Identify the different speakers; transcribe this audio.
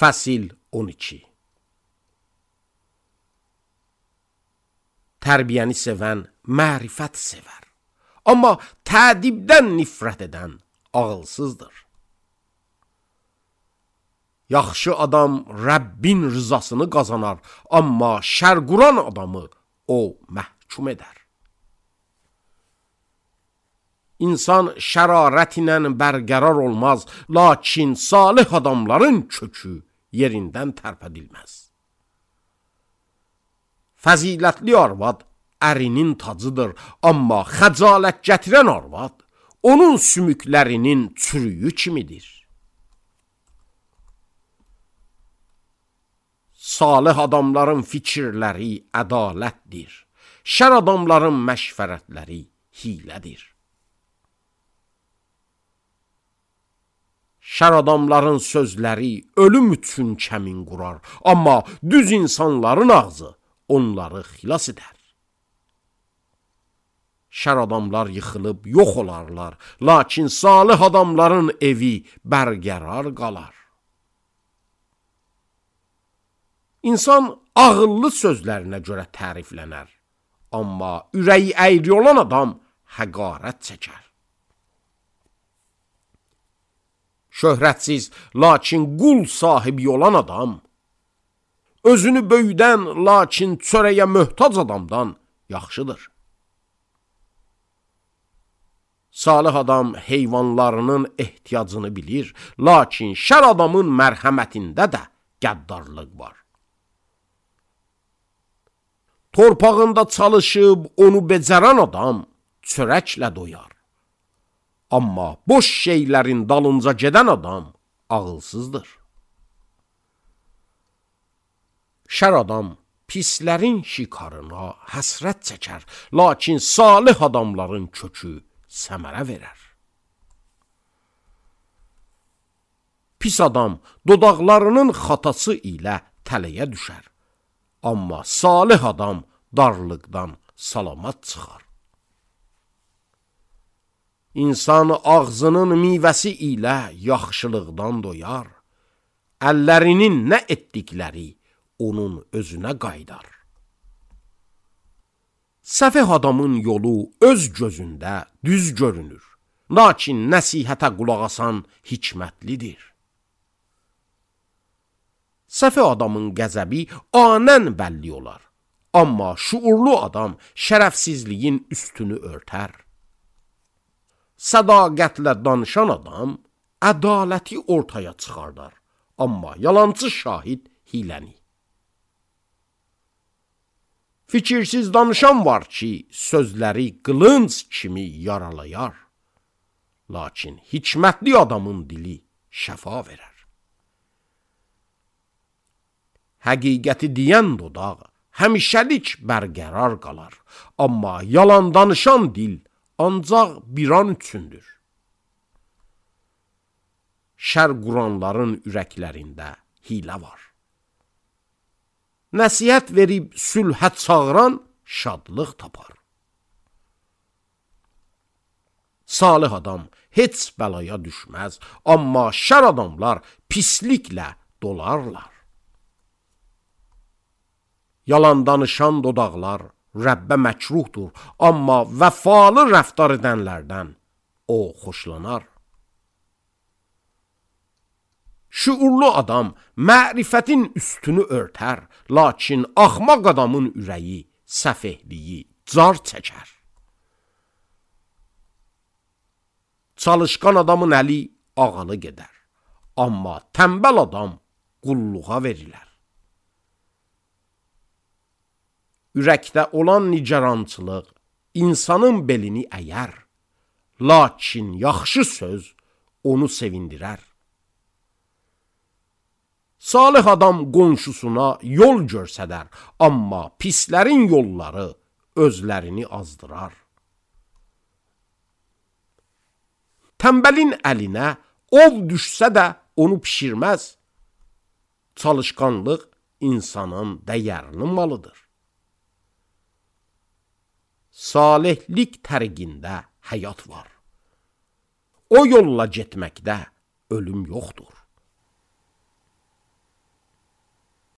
Speaker 1: Fəsil 12. Tərbiyəni sevən mərifət sevər. Amma tədibdən nifrət edən ağılsızdır. Yaxşı adam Rəbbin rızasını qazanar, amma şərquran adamı o məhkum edər. İnsan şərarət ilə bərqərar olmaz, lakin salih adamların kökü yerindən tərpədilməz. Fəzilətli arvad ərinin tacıdır, amma xəcalət gətirən arvad onun sümüklərinin çürüyü kimidir. Salih adamların fikirləri ədalətdir, şər adamların məşvərətləri hilədir. Şər adamların sözləri ölüm üçün kəmin qurar, amma düz insanların ağzı onları xilas edər. Şər adamlar yıxılıb yox olarlar, lakin salih adamların evi bərqərar qalar. İnsan ağıllı sözlərinə görə təriflənər, amma ürəyi əyri olan adam həqarət çəkər. Şöhrətsiz, lakin qul sahibi olan adam, özünü böyüdən, lakin çörəyə möhtac adamdan yaxşıdır. Salih adam heyvanlarının ehtiyacını bilir, lakin şər adamın mərhəmətində də qəddarlıq var. Torpağında çalışıb onu becərən adam çörəklə doyar. Amma boş şeylərin dalınca gedən adam ağılsızdır. Şər adam pislərin şikarına həsrət çəkər, lakin salih adamların kökü səmərə verər. Pis adam dodaqlarının xatası ilə tələyə düşər, amma salih adam darlıqdan salamat çıxar. İnsan ağzının meyvəsi ilə yaxşılıqdan doyar, əllərinin nə etdikləri onun özünə qaydar. Səfeh adamın yolu öz gözündə düz görünür, lakin nəsihətə qulaq asan hikmətlidir. Səfeh adamın qəzəbi anən bəlli olar, amma şuurlu adam şərəfsizliyin üstünü örtər. Sədaqətlə danışan adam ədaləti ortaya çıxardar, amma yalancı şahid hiləni. Fikirsiz danışan var ki, sözləri qılınc kimi yaralayar, lakin hikmətli adamın dili şəfa verər. Həqiqəti deyən dodaq həmişəlik bərqərar qalar, amma yalan danışan dil ancaq bir an üçündür. Şər quranların ürəklərində hilə var. Nəsihət verib sülhə çağıran şadlıq tapar. Salih adam heç bəlaya düşməz, amma şər adamlar pisliklə dolarlar. Yalan danışan dodaqlar Rəbbə məkruhdur, amma vəfalı rəftar edənlərdən o xoşlanar. Şuurlu adam mərifətin üstünü örtər, lakin axmaq adamın ürəyi səfehliyi car çəkər. Çalışqan adamın əli ağalı gedər, amma tənbəl adam qulluğa verilər. Ürəkdə olan nigarançılıq insanın belini əyər, lakin yaxşı söz onu sevindirər. Salih adam qonşusuna yol görsədər, amma pislərin yolları özlərini azdırar. Tənbəlin əlinə ov düşsə də onu pişirməz. Çalışqanlıq insanın dəyərli malıdır. Salihlik tərqində həyat var. O yolla getməkdə ölüm yoxdur.